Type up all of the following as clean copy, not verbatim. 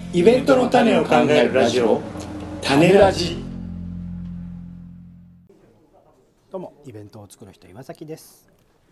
イベントの種を考えるラジオ、種ラジ。 どうも、イベントを作る人岩崎です。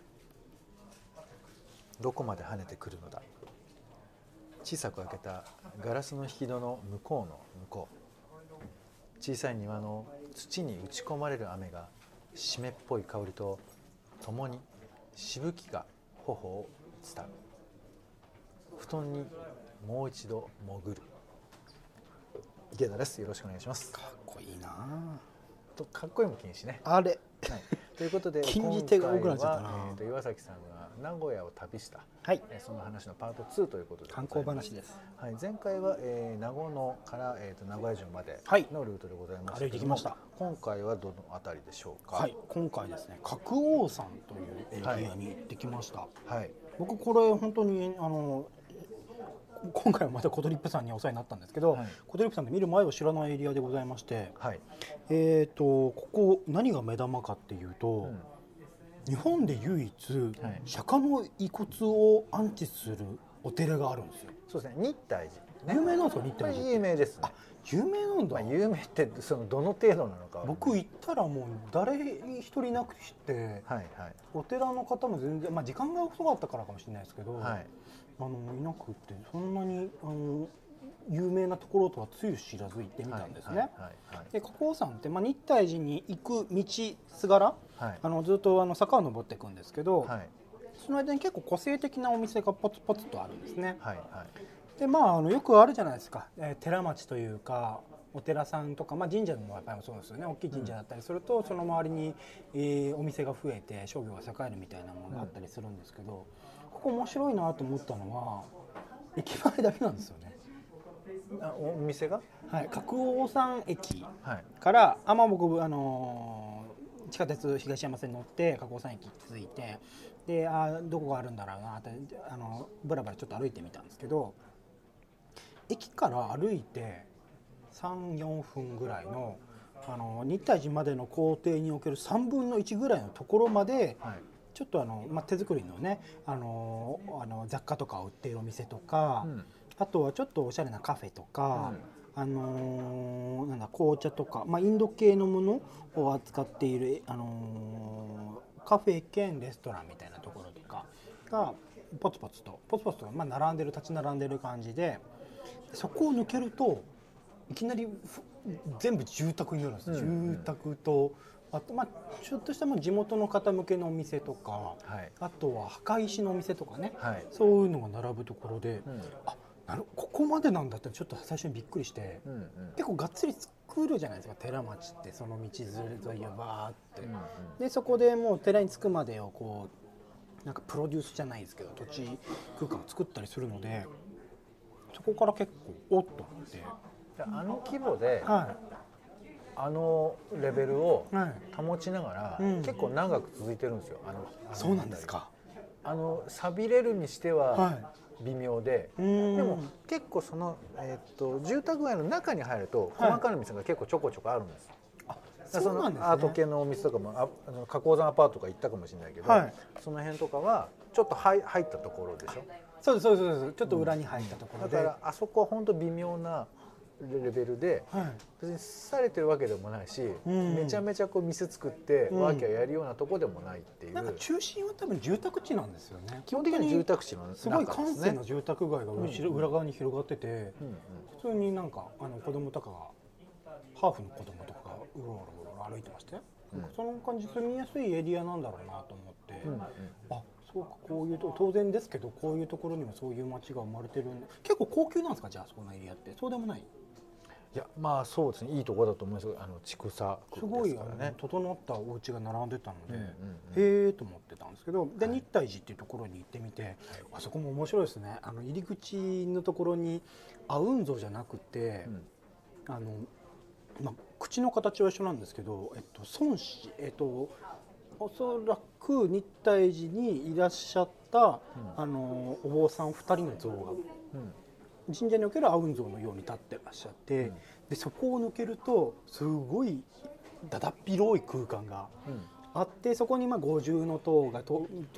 どこまで跳ねてくるのだ。小さく開けたガラスの引き戸の向こうの向こう、小さい庭の土に打ち込まれる雨が湿っぽい香りとともにしぶきが頬を伝う。布団にもう一度潜る。池田です。よろしくお願いします。 かっこいいなとかっこいいも禁止ね。 あれ、 はい、ということで禁じ手が多くなっちゃったな。 岩崎さんが名古屋を旅した、 はい、 その話のパート2ということで観光話です。 はい、前回は、名護のから、名古屋城までのルートでございました、 歩いてきました。 今回はどのあたりでしょうか。 はい、今回ですね、角王山というエリアに行ってきました。 はい、 僕これ本当に今回はまたコトリップさんにお世話になったんですけど、はい、コトリップさんで見る前を知らないエリアでございまして、はい、ここ何が目玉かっていうと、日本で唯一、釈迦の遺骨を安置するお寺があるんですよ。 そうですね、日体寺、 有名なんですか、日体寺。 有名です、ね。 あ、有名なんだ。 有名ってどの程度なのか。 僕行ったらもう誰一人いなくて、はいはい、お寺の方も全然、時間が遅かったからかもしれないですけど、はい、いなくて、そんなに有名なところとはつゆ知らず行ってみたんですね。で、花崗山って、日体寺に行く道すがら、はい、ずっと坂を登っていくんですけど、はい、その間に結構個性的なお店がポツポツとあるんですね。はいはい、でよくあるじゃないですか、寺町というかお寺さんとか、神社もやっぱりそうですよね。大きい神社だったりすると、その周りに、お店が増えて商業が栄えるみたいなものがあったりするんですけど、ここ面白いなと思ったのは駅前だけなんですよね。 お店が、 はい、角王山駅から、僕地下鉄東山線に乗って角王山駅に着いて、でどこがあるんだろうなってブラブラちょっと歩いてみたんですけど、駅から歩いて 3,4 分ぐらいの日体寺までの工程における3分の1ぐらいのところまで、はい、ちょっと手作りのね雑貨とかを売っているお店とか、あとはちょっとおしゃれなカフェとか、紅茶とか、インド系のものを扱っている、カフェ兼レストランみたいなところとかがポツポツと立ち並んでる感じで、そこを抜けるといきなり全部住宅になるんです。住宅と、あとちょっとした地元の方向けのお店とか、はい、あとは墓石のお店とかね、はい、そういうのが並ぶところで、ここまでなんだってちょっと最初にびっくりして、結構がっつり作るじゃないですか、寺町って。その道沿いをバーって、でそこでもう寺に着くまでをこうなんかプロデュースじゃないですけど土地空間を作ったりするので、そこから結構おっと思って、 規模で、はい、レベルを保ちながら、結構長く続いてるんですよ。 そうなんですか。 錆びれるにしては微妙で、でも結構住宅街の中に入ると細かな店が結構ちょこちょこあるんです。 そうなんですね。 アート系のお店とかも花崗山アパートとか行ったかもしれないけど、はい、その辺とかはちょっと入ったところでしょ。 そうですそうです。ちょっと裏に入ったところで、 だからあそこは本当微妙なレベルで、はい、別にされてるわけでもないし、めちゃめちゃ店作ってワーキャーやるようなとこでもないっていう、なんか中心は多分住宅地なんですよね。 基本的に住宅地の中ですね。 すごい閑静な住宅街が裏側に広がってて、普通になんか子供とかがハーフの子供とかがうろうろ歩いてましたよ。その感じ住みやすいエリアなんだろうなと思って、そうか、こういうと当然ですけど、こういうところにもそういう街が生まれてるんで、結構高級なんですか、じゃあそこのエリアって。そうでもない？ いや、そうですね、いいところだと思います。畜産区ですからね。 すごい整ったお家が並んでたので、へえと思ってたんですけど、で日体寺っていうところに行ってみて、あそこも面白いですね。入り口のところに阿雲像じゃなくて、口の形は一緒なんですけど、孫子、おそらく日体寺にいらっしゃった、お坊さん2人の像が、神社における阿雲像のように立ってらっしゃって、でそこを抜けるとすごいだだっ広い空間があって、そこに五重塔がちょ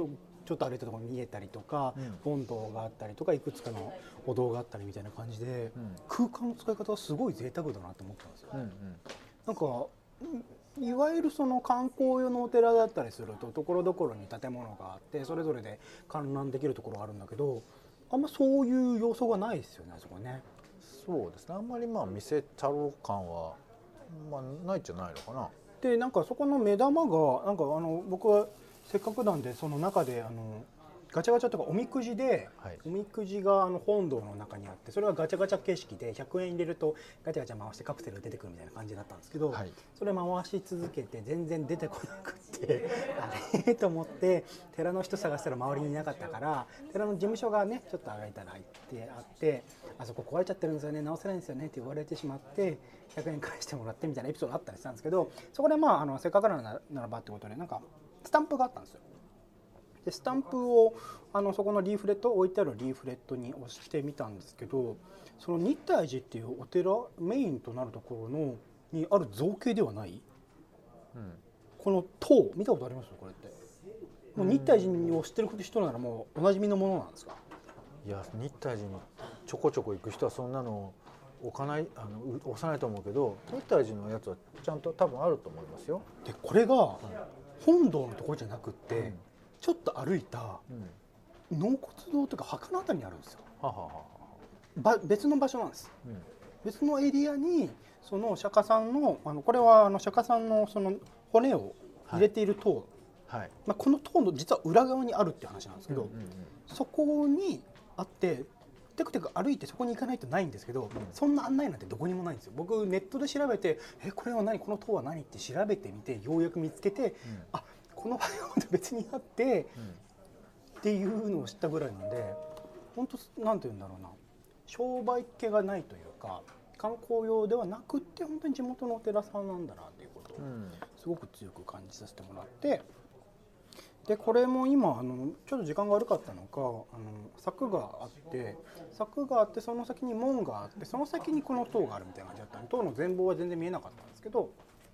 ちょっと歩いたところに見えたりとか、本堂があったりとかいくつかのお堂があったりみたいな感じで、空間の使い方はすごい贅沢だなと思ったんですよ。なんかいわゆるその観光用のお寺だったりするとところどころに建物があってそれぞれで観覧できるところがあるんだけど、あんまそういう要素がないですよね、あそこね。 そうですね、あんまり見せたろう感は、ないじゃないのかな。 でなんかそこの目玉がなんか僕はせっかくなんでその中でガチャガチャとかおみくじで、おみくじが本堂の中にあって、それはガチャガチャ形式で100円入れるとガチャガチャ回してカプセルが出てくるみたいな感じだったんですけど、それ回し続けて全然出てこなくってあれと思って寺の人探したら周りにいなかったから、寺の事務所がねちょっと歩いたら行ってあって、あそこ壊れちゃってるんですよね、直せないんですよねって言われてしまって100円返してもらってみたいなエピソードあったりしたんですけど、そこでせっかくならばってことでなんかスタンプがあったんですよ。でスタンプをそこのリーフレット置いてあるリーフレットに押してみたんですけど、その日泰寺っていうお寺メインとなるところのにある造形ではない、この塔見たことあります？これってもう日泰寺を知ってる人ならもうおなじみのものなんですか？ いや、日泰寺にちょこちょこ行く人はそんなの置かない押さないと思うけど、日泰寺のやつはちゃんと多分あると思いますよ。 でこれが本堂のところじゃなくって、ちょっと歩いた納骨堂というか墓のあたりにあるんですよ。別の場所なんです、別のエリアにその釈迦さんのこれは釈迦さんのその骨を入れている塔、この塔の実は裏側にあるっていう話なんですけど、そこにあってテクテク歩いてそこに行かないとないんですけど、そんな案内なんてどこにもないんですよ。僕ネットで調べてこれは何、この塔は何って調べてみてようやく見つけて、あ、この場所は別にあって、っていうのを知ったぐらいなんで、本当なんて言うんだろうな、商売っ気がないというか観光用ではなくって本当に地元のお寺さんなんだなっていうことをすごく強く感じさせてもらって、でこれも今ちょっと時間が悪かったのか柵があってその先に門があってその先にこの塔があるみたいな感じだったので、塔の全貌は全然見えなかったんですけど、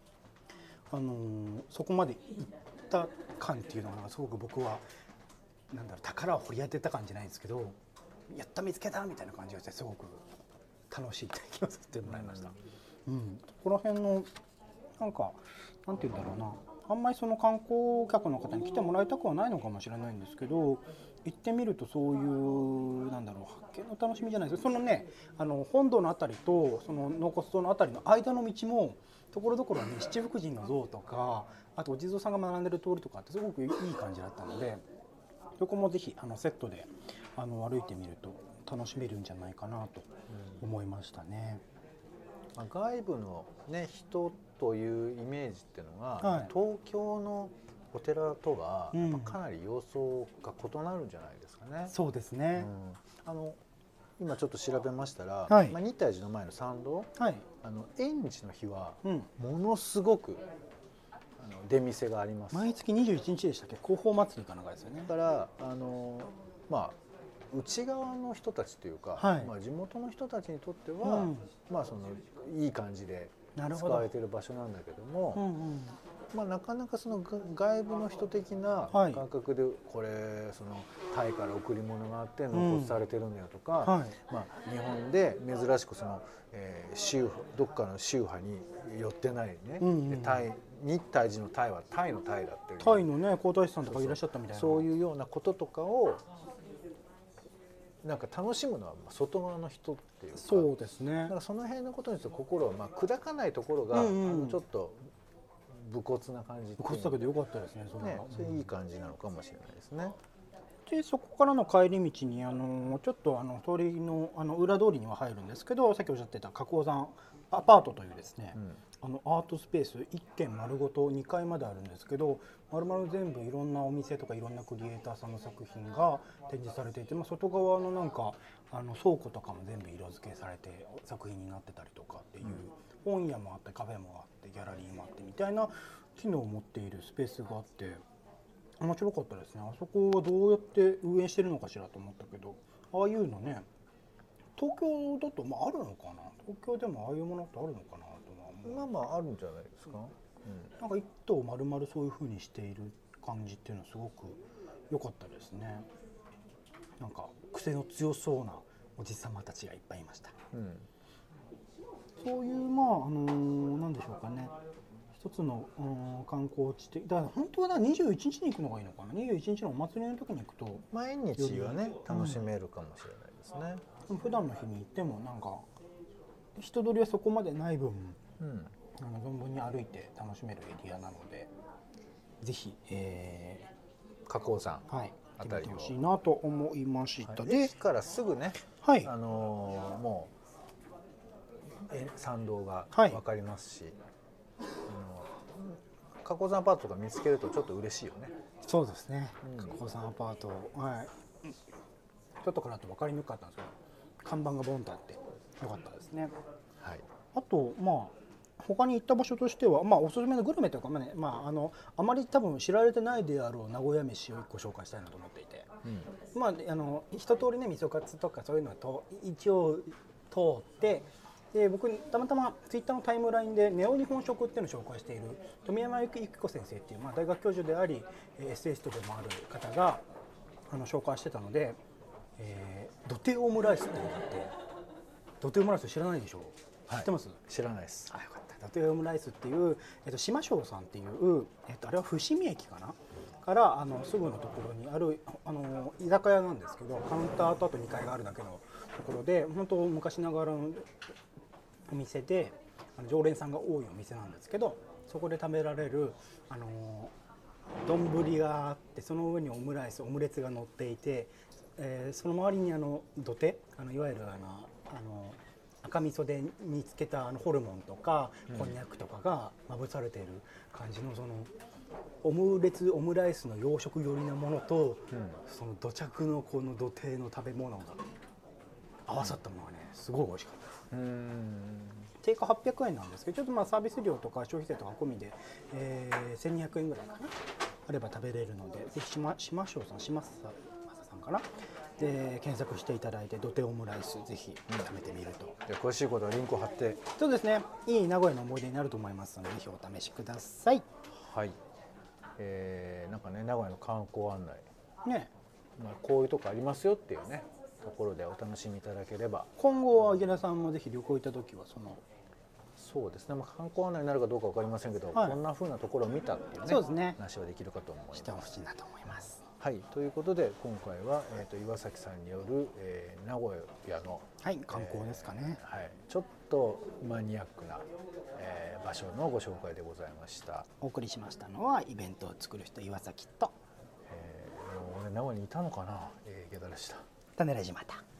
そこまで行った感っていうのがすごく僕はなんだろう、宝を掘り当てた感じじゃないんですけど、やった見つけたみたいな感じがしてすごく楽しい体験をさせてもらいました。この辺のなんかなんて言うんだろうな、あんまりその観光客の方に来てもらいたくはないのかもしれないんですけど、行ってみるとそういうなんだろう、発見の楽しみじゃないですか。そのね本堂のあたりとその納骨堂のあたりの間の道もところどころに七福神の像とか、あとお地蔵さんが学んでる通りとかってすごくいい感じだったので、そこもぜひセットで歩いてみると楽しめるんじゃないかなと思いましたね。 外部の、人というイメージっていうのが、東京のお寺とはかなり様相が異なるんじゃないですかね。 そうですね、 今ちょっと調べましたら、日泰寺の前の参道、縁日の日はものすごく出店があります。 毎月21日でしたっけ、広報祭りかなんかですよね。 だから内側の人たちというか、地元の人たちにとっては、そのいい感じで使われている場所なんだけども、なかなかその外部の人的な感覚で、これそのタイから贈り物があって納骨されてるんだよとか、日本で珍しくその、どっかの宗派に寄ってないね、日泰寺のタイはタイのタイだっていう、 タイのね皇太子さんとかいらっしゃったみたいな、 そういうようなこととかをなんか楽しむのは外側の人っていうか、 そうですね、 なんかその辺のことについて心を砕かないところが、ちょっと武骨な感じっていう、 武骨だけどよかったですね。 それいい感じなのかもしれないですね。 でそこからの帰り道にちょっと通りの裏通りには入るんですけど、さっきおっしゃってた花崗山アパートというですね、アートスペース1軒丸ごと2階まであるんですけど、丸々全部いろんなお店とかいろんなクリエイターさんの作品が展示されていて、外側のなんか倉庫とかも全部色付けされて作品になってたりとかっていう、本屋もあってカフェもあってギャラリーもあってみたいな機能を持っているスペースがあって面白かったですね。あそこはどうやって運営してるのかしらと思ったけど、ああいうのね東京だとあるのかな、東京でもああいうものってあるのかなとは思う。 あるんじゃないですか。 なんか一棟丸々そういう風にしている感じっていうのはすごく良かったですね。なんか癖の強そうなおじさまたちがいっぱいいました。そういうなんでしょうかね、一つの、観光地的だから本当は21日に行くのがいいのかな。21日のお祭りの時に行くと毎日はね楽しめるかもしれないですね。 普段の日に行ってもなんか人通りはそこまでない分、存分に歩いて楽しめるエリアなので、ぜひ、 花崗山はい、 あたりを行ってほしいなと思いました。で、 駅からすぐね、 はい、 もう参道がはい分かりますし、花崗山アパートとか見つけるとちょっと嬉しいよね。 そうですね。花崗山アパート、はい、ちょっとからと分かりにくかったんですけど、看板がボンとあってよかったですね。 はい。 あと他に行った場所としては、おすすめのグルメというか、あまり多分知られてないであろう名古屋飯を1個紹介したいなと思っていて、一通りね味噌カツとかそういうのと一応通って、で僕たまたまツイッターのタイムラインでネオ日本食っていうのを紹介している富山由紀子先生っていう、大学教授でありエッセイストでもある方が紹介してたので、土手オムライスっていうのがあって、土手オムライス知らないでしょう、知ってます？ 知らないです。 よかった。土手オムライスっていう、島庄さんっていう、あれは伏見駅かなからすぐのところにある居酒屋なんですけど、カウンターとあと2階があるだけのところで、本当昔ながらのお店で常連さんが多いお店なんですけど、そこで食べられる丼があって、その上にオムレツが乗っていて、その周りに土手いわゆる赤味噌で煮つけたホルモンとかこんにゃくとかがまぶされている感じの、そのオムライスの洋食寄りなものと、その土着のこの土手の食べ物が合わさったものがね、すごい美味しかったです。定価800円なんですけど、ちょっとサービス料とか消費税とか込みで、1200円ぐらいかなあれば食べれるので、ぜひ島庄さん、島正さんかなで検索していただいて、土手オムライスぜひ食べてみると、 詳しいことはリンクを貼って。 そうですね、いい名古屋の思い出になると思いますので、ぜひお試しください。 はい。なんかね、名古屋の観光案内ね、 こういうとこありますよっていうねところでお楽しみいただければ。 今後は池田さんもぜひ旅行行った時はそうですね、観光案内になるかどうか分かりませんけど、こんな風なところを見たっていうね、 そうですね、 話はできるかと思います。 してほしいなと思います。 はい、ということで今回は、岩崎さんによる、名古屋の、 観光ですかね、 ちょっとマニアックな、場所のご紹介でございました。 お送りしましたのはイベントを作る人岩崎と、 俺名古屋にいたのかな、池田でした。 種ラジまた。